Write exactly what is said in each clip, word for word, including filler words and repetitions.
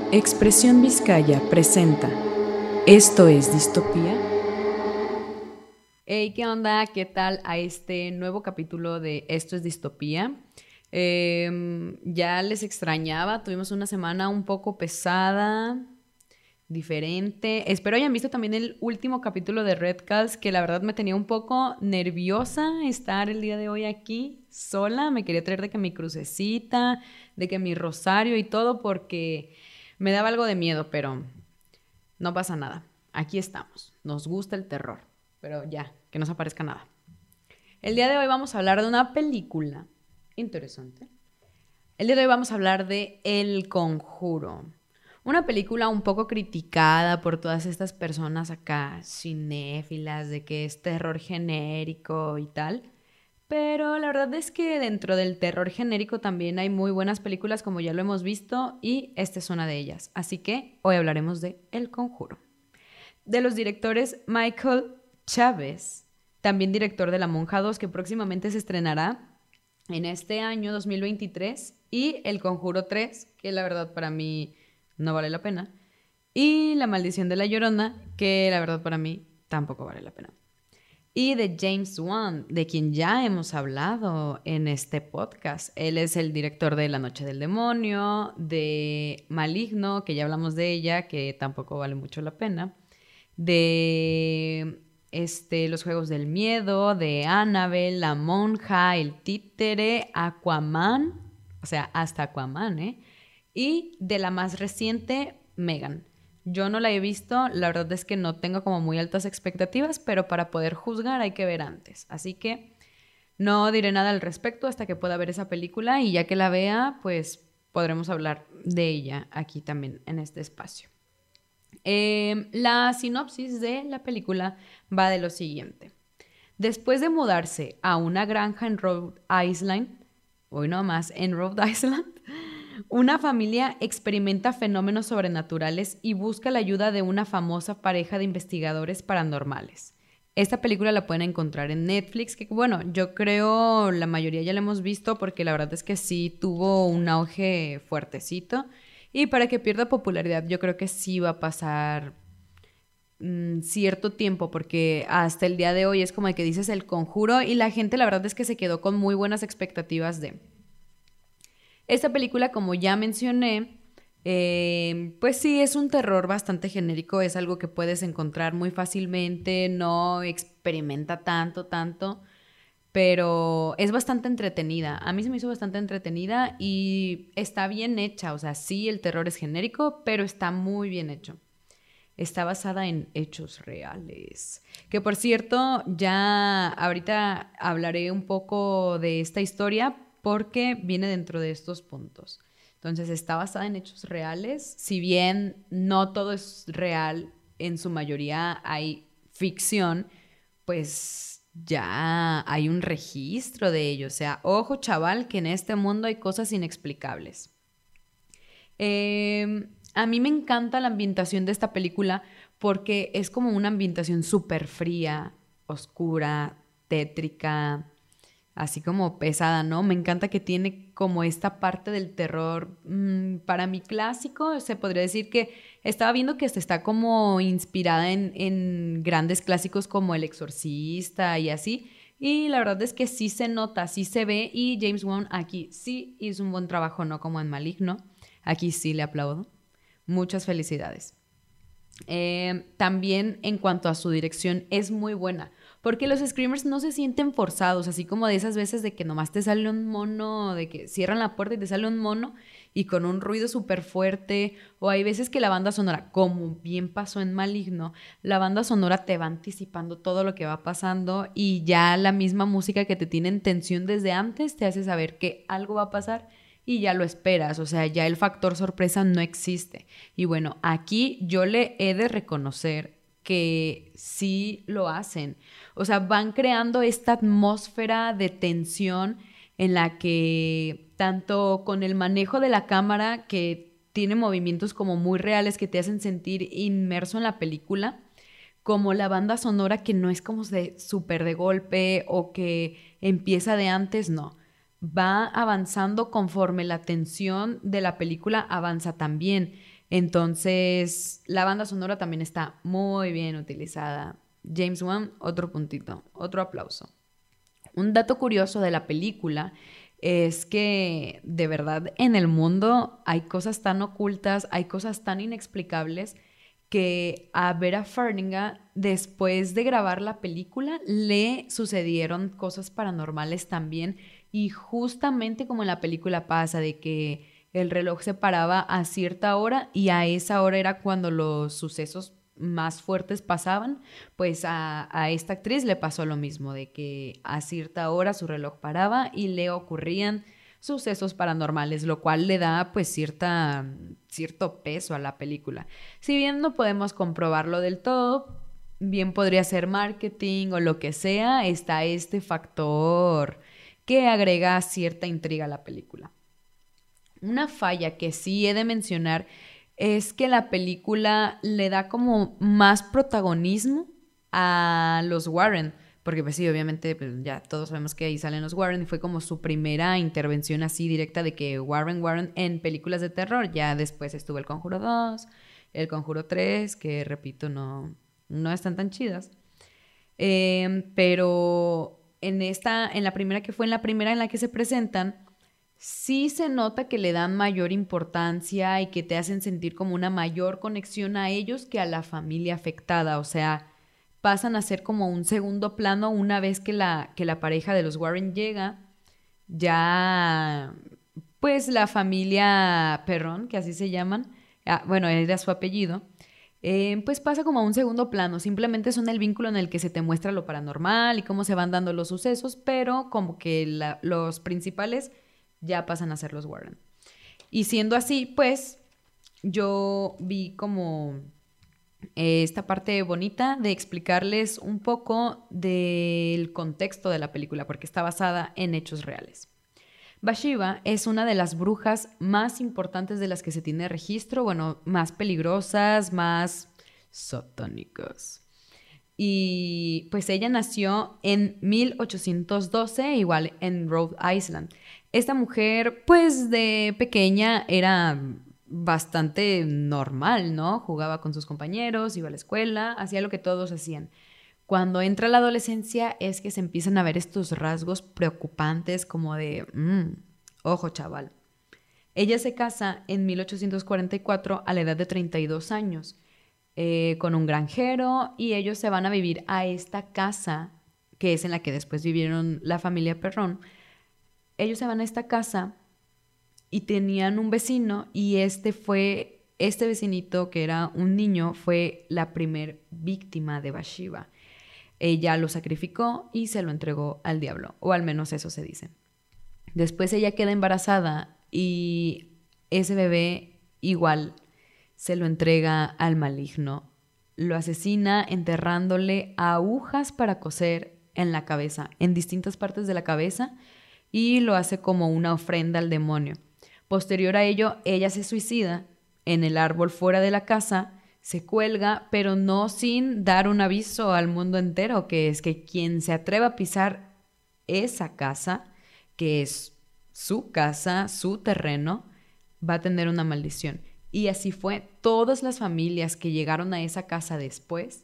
Expresión Vizcaya presenta ¿Esto es distopía? Hey, ¿qué onda? ¿Qué tal a este nuevo capítulo de Esto es distopía? Eh, ya les extrañaba, tuvimos una semana un poco pesada, diferente. Espero hayan visto también el último capítulo de Redcast, que la verdad me tenía un poco nerviosa estar el día de hoy aquí sola. Me quería traer de que mi crucecita, de que mi rosario y todo, porque me daba algo de miedo, pero no pasa nada. Aquí estamos. Nos gusta el terror, pero ya, que no se aparezca nada. El día de hoy vamos a hablar de una película interesante. El día de hoy vamos a hablar de El Conjuro. Una película un poco criticada por todas estas personas acá cinéfilas de que es terror genérico y tal. Pero la verdad es que dentro del terror genérico también hay muy buenas películas, como ya lo hemos visto, y esta es una de ellas. Así que hoy hablaremos de El Conjuro. De los directores Michael Chávez, también director de La Monja dos, que próximamente se estrenará en este año dos mil veintitrés, y El Conjuro tres, que la verdad para mí no vale la pena, y La Maldición de la Llorona, que la verdad para mí tampoco vale la pena. Y de James Wan, de quien ya hemos hablado en este podcast. Él es el director de La Noche del Demonio, de Maligno, que ya hablamos de ella, que tampoco vale mucho la pena, de este, Los Juegos del Miedo, de Annabelle, La Monja, El Títere, Aquaman, o sea, hasta Aquaman, ¿eh? Y de la más reciente, Megan. Yo no la he visto, la verdad es que no tengo como muy altas expectativas, pero para poder juzgar hay que ver antes. Así que no diré nada al respecto hasta que pueda ver esa película, y ya que la vea, pues podremos hablar de ella aquí también en este espacio. Eh, la sinopsis de la película va de lo siguiente. Después de mudarse a una granja en Rhode Island, hoy no más, en Rhode Island, una familia experimenta fenómenos sobrenaturales y busca la ayuda de una famosa pareja de investigadores paranormales. Esta película la pueden encontrar en Netflix, que bueno, yo creo la mayoría ya la hemos visto porque la verdad es que sí tuvo un auge fuertecito. Y para que pierda popularidad, yo creo que sí va a pasar mmm, cierto tiempo, porque hasta el día de hoy es como de que dices El Conjuro y la gente la verdad es que se quedó con muy buenas expectativas de... Esta película, como ya mencioné, eh, pues sí, es un terror bastante genérico, es algo que puedes encontrar muy fácilmente, no experimenta tanto, tanto, pero es bastante entretenida. A mí se me hizo bastante entretenida y está bien hecha, o sea, sí, el terror es genérico, pero está muy bien hecho. Está basada en hechos reales. Que por cierto, ya ahorita hablaré un poco de esta historia porque viene dentro de estos puntos. Entonces, está basada en hechos reales. Si bien no todo es real, en su mayoría hay ficción, pues ya hay un registro de ello. O sea, ojo chaval, que en este mundo hay cosas inexplicables. Eh, a mí me encanta la ambientación de esta película porque es como una ambientación súper fría, oscura, tétrica, así como pesada, ¿no? Me encanta que tiene como esta parte del terror, mmm, para mí clásico. Se podría decir que estaba viendo que está como inspirada en, en grandes clásicos como El Exorcista y así. Y la verdad es que sí se nota, sí se ve, y James Wan aquí sí hizo un buen trabajo, no como en Maligno. Aquí sí le aplaudo. Muchas felicidades. Eh, también en cuanto a su dirección es muy buena, porque los screamers no se sienten forzados, así como de esas veces de que nomás te sale un mono, de que cierran la puerta y te sale un mono y con un ruido súper fuerte, o hay veces que la banda sonora, como bien pasó en Maligno, la banda sonora te va anticipando todo lo que va pasando y ya la misma música que te tiene en tensión desde antes te hace saber que algo va a pasar y ya lo esperas, o sea, ya el factor sorpresa no existe. Y bueno, aquí yo le he de reconocer que sí lo hacen. O sea, van creando esta atmósfera de tensión en la que tanto con el manejo de la cámara, que tiene movimientos como muy reales que te hacen sentir inmerso en la película, como la banda sonora que no es como de súper de golpe o que empieza de antes, no. Va avanzando conforme la tensión de la película avanza también. Entonces, la banda sonora también está muy bien utilizada. James Wan, otro puntito, otro aplauso. Un dato curioso de la película es que de verdad en el mundo hay cosas tan ocultas, hay cosas tan inexplicables que a Vera Farmiga, después de grabar la película, le sucedieron cosas paranormales también. Y justamente como en la película pasa, de que el reloj se paraba a cierta hora y a esa hora era cuando los sucesos más fuertes pasaban, pues a, a esta actriz le pasó lo mismo, de que a cierta hora su reloj paraba y le ocurrían sucesos paranormales, lo cual le da pues cierta, cierto peso a la película. Si bien no podemos comprobarlo del todo, bien podría ser marketing o lo que sea, está este factor que agrega cierta intriga a la película. Una falla que sí he de mencionar es que la película le da como más protagonismo a los Warren, porque pues sí, obviamente pues ya todos sabemos que ahí salen los Warren y fue como su primera intervención así directa de que Warren, Warren en películas de terror. Ya después estuvo El Conjuro dos, El Conjuro tres, que repito, no, no están tan chidas. Eh, pero en esta, en la primera que fue en la primera en la que se presentan, sí se nota que le dan mayor importancia y que te hacen sentir como una mayor conexión a ellos que a la familia afectada. O sea, pasan a ser como un segundo plano una vez que la, que la pareja de los Warren llega. Ya, pues la familia Perrón, que así se llaman, ah, bueno, era su apellido, eh, pues pasa como a un segundo plano. Simplemente son el vínculo en el que se te muestra lo paranormal y cómo se van dando los sucesos, pero como que la, los principales ya pasan a ser los Warren. Y siendo así, pues, yo vi como eh, esta parte bonita de explicarles un poco del contexto de la película, porque está basada en hechos reales. Bathsheba es una de las brujas más importantes de las que se tiene registro, bueno, más peligrosas, más satánicas. Y pues ella nació en mil ochocientos doce, igual en Rhode Island. Esta mujer, pues de pequeña era bastante normal, ¿no? Jugaba con sus compañeros, iba a la escuela, hacía lo que todos hacían. Cuando entra la adolescencia es que se empiezan a ver estos rasgos preocupantes como de, mmm, ojo chaval. Ella se casa en mil ochocientos cuarenta y cuatro a la edad de treinta y dos años. Eh, con un granjero, y ellos se van a vivir a esta casa, que es en la que después vivieron la familia Perrón. Ellos se van a esta casa y tenían un vecino, y este fue, este vecinito que era un niño fue la primer víctima de Bathsheba. Ella lo sacrificó y se lo entregó al diablo, o al menos eso se dice. Después ella queda embarazada y ese bebé igual se lo entrega al maligno. Lo asesina enterrándole agujas para coser en la cabeza, en distintas partes de la cabeza, y lo hace como una ofrenda al demonio. Posterior a ello, ella se suicida en el árbol fuera de la casa, se cuelga, pero no sin dar un aviso al mundo entero, que es que quien se atreva a pisar esa casa, que es su casa, su terreno, va a tener una maldición. Y así fue. Todas las familias que llegaron a esa casa después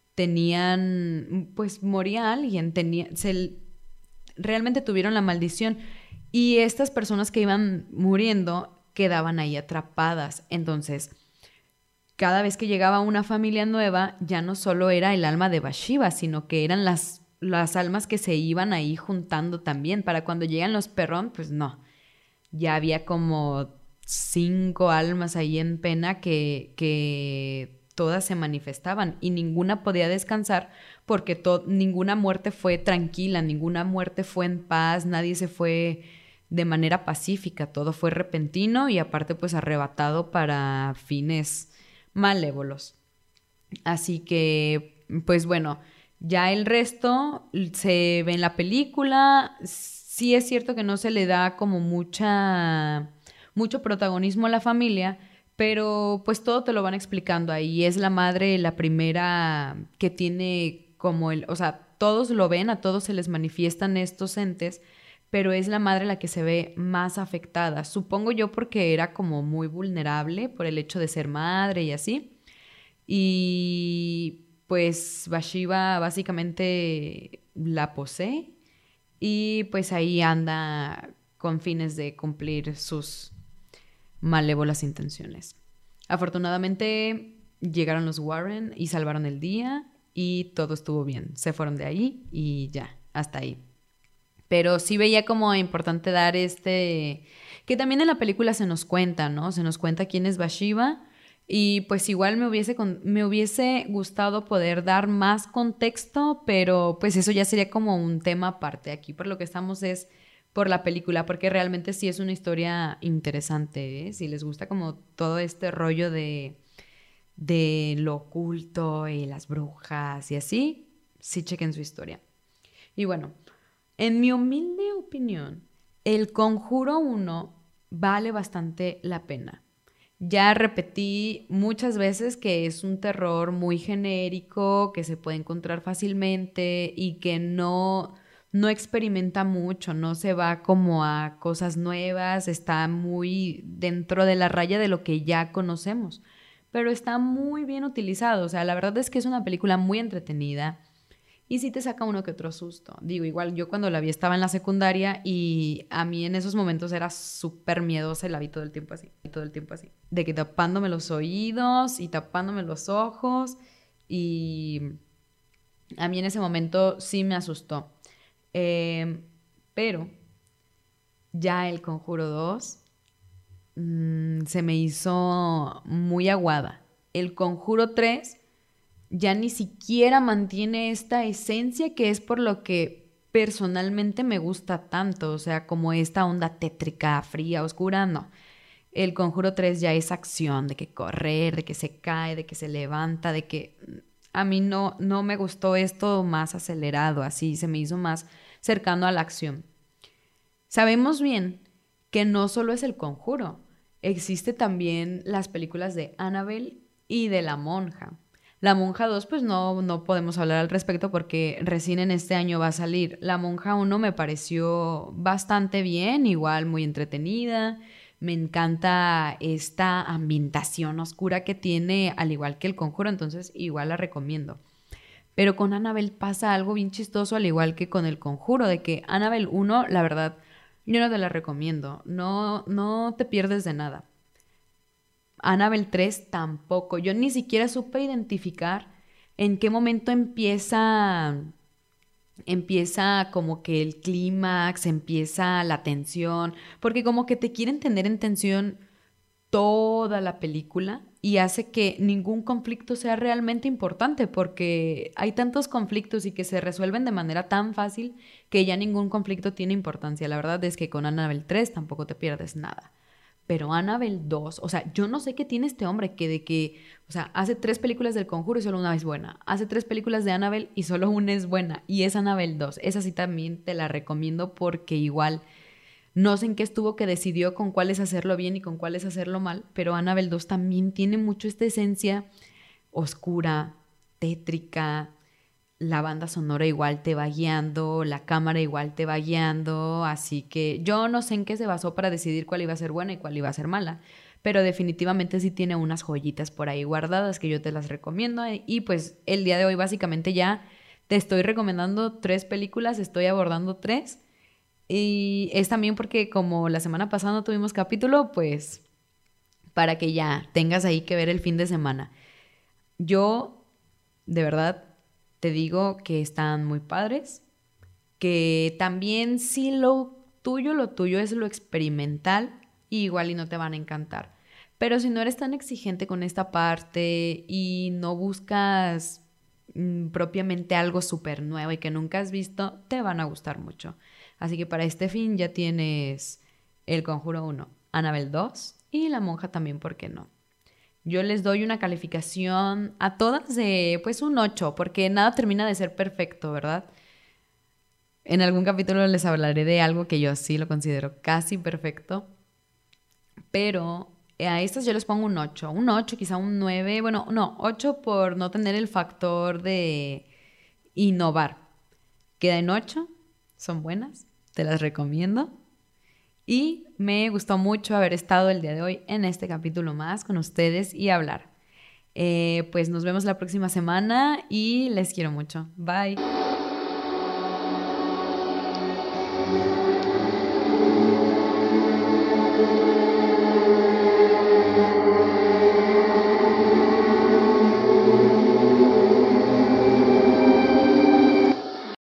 tenían, pues moría alguien, tenía, se, realmente tuvieron la maldición. Y estas personas que iban muriendo quedaban ahí atrapadas. Entonces, cada vez que llegaba una familia nueva, ya no solo era el alma de Bathsheba, sino que eran las, las almas que se iban ahí juntando también. Para cuando llegan los Perrón, pues no. Ya había como cinco almas ahí en pena que, que todas se manifestaban y ninguna podía descansar porque to- ninguna muerte fue tranquila, ninguna muerte fue en paz, nadie se fue de manera pacífica, todo fue repentino y aparte pues arrebatado para fines malévolos. Así que pues bueno, ya el resto se ve en la película. Sí es cierto que no se le da como mucha mucho protagonismo a la familia, pero pues todo te lo van explicando ahí. Es la madre la primera que tiene como el, o sea, todos lo ven, a todos se les manifiestan estos entes, pero es la madre la que se ve más afectada. Supongo yo porque era como muy vulnerable por el hecho de ser madre y así. Y pues Bathsheba básicamente la posee y pues ahí anda con fines de cumplir sus malévolas intenciones. Afortunadamente llegaron los Warren y salvaron el día y todo estuvo bien. Se fueron de ahí y ya, hasta ahí. Pero sí veía como importante dar este... Que también en la película se nos cuenta, ¿no? Se nos cuenta quién es Bathsheba y pues igual me hubiese, con... me hubiese gustado poder dar más contexto, pero pues eso ya sería como un tema aparte. Aquí por lo que estamos es por la película, porque realmente sí es una historia interesante, ¿eh? Si les gusta como todo este rollo de, de lo oculto y las brujas y así, sí chequen su historia. Y bueno, en mi humilde opinión, El Conjuro uno vale bastante la pena. Ya repetí muchas veces que es un terror muy genérico, que se puede encontrar fácilmente y que no, no experimenta mucho, no se va como a cosas nuevas, está muy dentro de la raya de lo que ya conocemos, pero está muy bien utilizado. O sea, la verdad es que es una película muy entretenida. Y sí te saca uno que otro susto. Digo, igual yo cuando la vi estaba en la secundaria y a mí en esos momentos era súper miedosa y la vi todo el tiempo así, todo el tiempo así. De que tapándome los oídos y tapándome los ojos y a mí en ese momento sí me asustó. Eh, pero ya El Conjuro dos mmm, se me hizo muy aguada. El Conjuro tres ya ni siquiera mantiene esta esencia que es por lo que personalmente me gusta tanto, o sea, como esta onda tétrica, fría, oscura, no. El Conjuro tres ya es acción, de que correr, de que se cae, de que se levanta, de que a mí no, no me gustó esto más acelerado, así se me hizo más cercano a la acción. Sabemos bien que no solo es El Conjuro, existe también las películas de Annabelle y de La Monja. La Monja dos, pues no, no podemos hablar al respecto porque recién en este año va a salir. La Monja uno me pareció bastante bien, igual muy entretenida. Me encanta esta ambientación oscura que tiene, al igual que El Conjuro, entonces igual la recomiendo. Pero con Annabelle pasa algo bien chistoso, al igual que con El Conjuro, de que Annabelle uno, la verdad, yo no te la recomiendo. No, no te pierdes de nada. Annabelle tres tampoco. Yo ni siquiera supe identificar en qué momento empieza, empieza como que el clímax, empieza la tensión, porque como que te quieren tener en tensión toda la película y hace que ningún conflicto sea realmente importante, porque hay tantos conflictos y que se resuelven de manera tan fácil que ya ningún conflicto tiene importancia. La verdad es que con Annabelle tres tampoco te pierdes nada. Pero Annabelle dos, o sea, yo no sé qué tiene este hombre que de que, o sea, hace tres películas del Conjuro y solo una es buena. Hace tres películas de Annabelle y solo una es buena. Y es Annabelle dos. Esa sí también te la recomiendo porque igual no sé en qué estuvo que decidió con cuáles hacerlo bien y con cuáles hacerlo mal, pero Annabelle dos también tiene mucho esta esencia oscura, tétrica. La banda sonora igual te va guiando, la cámara igual te va guiando, así que yo no sé en qué se basó para decidir cuál iba a ser buena y cuál iba a ser mala, pero definitivamente sí tiene unas joyitas por ahí guardadas que yo te las recomiendo y pues el día de hoy básicamente ya te estoy recomendando tres películas, estoy abordando tres y es también porque como la semana pasada no tuvimos capítulo, pues para que ya tengas ahí que ver el fin de semana. Yo, de verdad, te digo que están muy padres, que también si lo tuyo, lo tuyo es lo experimental, igual y no te van a encantar. Pero si no eres tan exigente con esta parte y no buscas mm, propiamente algo súper nuevo y que nunca has visto, te van a gustar mucho. Así que para este fin ya tienes El Conjuro uno, Annabelle dos y La Monja también, ¿por qué no? Yo les doy una calificación a todas de pues un ocho, porque nada termina de ser perfecto, ¿verdad? En algún capítulo les hablaré de algo que yo sí lo considero casi perfecto, pero a estas yo les pongo un ocho, un ocho, quizá un nueve, bueno, no, ocho por no tener el factor de innovar. Queda en ocho, son buenas. te las recomiendo. Y me gustó mucho haber estado el día de hoy en este capítulo más con ustedes y hablar. Eh, pues nos vemos la próxima semana y les quiero mucho. Bye.